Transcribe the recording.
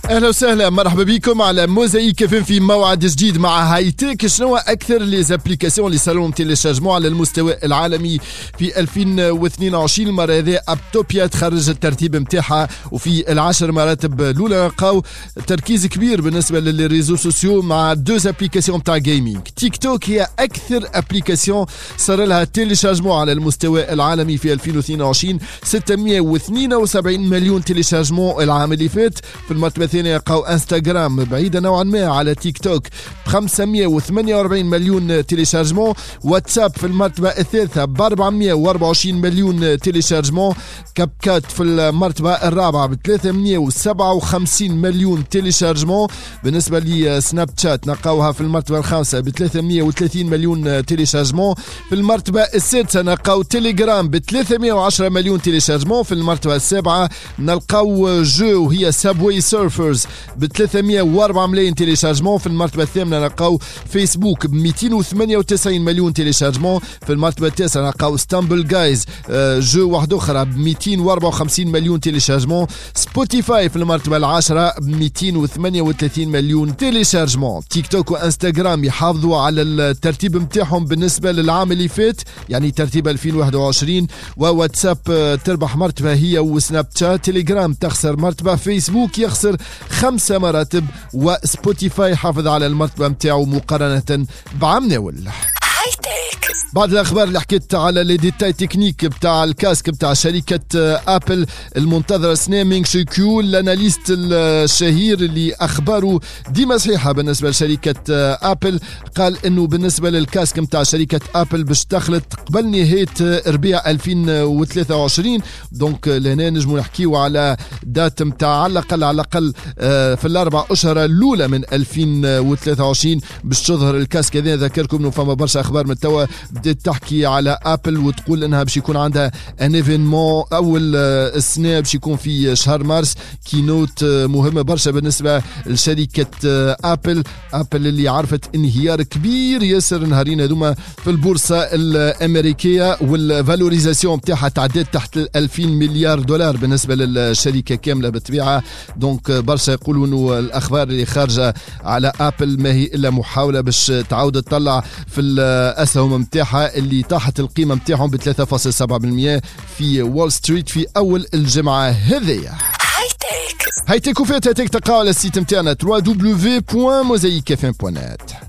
اهلا وسهلا، مرحبا بكم على موزايك اف ام في موعد جديد مع هايتك. شنو اكثر لي زابليكاسيون اللي صاروا تيليشارجمون على المستوى العالمي في 2022؟ المره هذه ابتوبيا تخرج الترتيب نتاعها، وفي العشر مراتب الاولى لقاو تركيز كبير بالنسبه للريزو سوسيو مع دو ابليكاسيون تاع جيمنج. تيك توك هي اكثر ابليكاسيون صار لها تيليشارجمون على المستوى العالمي في 2022، 672 مليون تيليشارجمون العام اللي فات. في المرتبه الثانيه يلقاو انستغرام بعيده نوعا ما على تيك توك ب 548 مليون تيليشارجمون. واتساب في المرتبه الثالثه ب 424 مليون تيليشارجمون. كاب كات في المرتبه الرابعه ب 357 مليون تيليشارجمون. بالنسبه لسناب شات نلقاوها في المرتبه الخامسه ب 330 مليون تيليشارجمون. في المرتبه السادسه نلقاو تيليجرام ب 310 مليون تيليشارجمون. في المرتبه السابعه نلقاو جو وهي سابوي سيرفرز ب 304 ملايين تيليشارجمون. في المرتبه الثامنه نلقاو فيسبوك ب 298 مليون تيليشارجمون. في المرتبه التاسعه نلقاو ستامبل جايز جو واحد اخرى ب 254 مليون تيليشارجمون. سبوتيفاي في المرتبه العاشره ب 238 مليون تيليشارجمون. تيك توك وانستغرام يحافظوا على الترتيب نتاعهم بالنسبه للعام اللي فات، يعني ترتيب 2021. وواتساب تربح مرتبه هي وسناب شات. تيليجرام تخسر مرتبه. فيسبوك يخسر 5 مراتب. وسبوتيفاي حافظ على المرتبه نتاعو مقارنه بعام ناول. بعد الاخبار اللي حكيت على لي ديتاي تكنيك بتاع الكاسك بتاع شركه ابل المنتظره سنيمينغ شيكيو، الاناليست الشهير اللي اخباره ديما صحيحه بالنسبه لشركه ابل، قال انه بالنسبه للكاسك بتاع شركه ابل باش تخلط قبل نهايه ربيع 2023. دونك لهنا نجمو نحكيو على دات بتاع على الاقل في الاربع اشهر الاولى من 2023 باش تظهر الكاسك هذا. ذكركم انه فما برشا اخبار من توا بدات تحكي على ابل وتقول انها باش يكون عندها ان ايفينمون اول السنه باش يكون في شهر مارس، كينوت مهمه برشا بالنسبه لشركه ابل اللي عرفت انهيار كبير ياسر نهارين هذوما في البورصه الامريكيه، والفالوريزاسيون بتاعها تعدت تحت 2000 مليار دولار بالنسبه للشركه كامله بالطبيعه. دونك برشا يقولوا انه الاخبار اللي خارجه على ابل ما هي الا محاوله باش تعاود تطلع في الاسهم متاعها اللي طاحت القيمه متاعهم ب 3.7% في وول ستريت في اول الجمعه هذيا. هايتك وفات هايتك تلقاو على السيت متاعنا www.mosaicfm.net.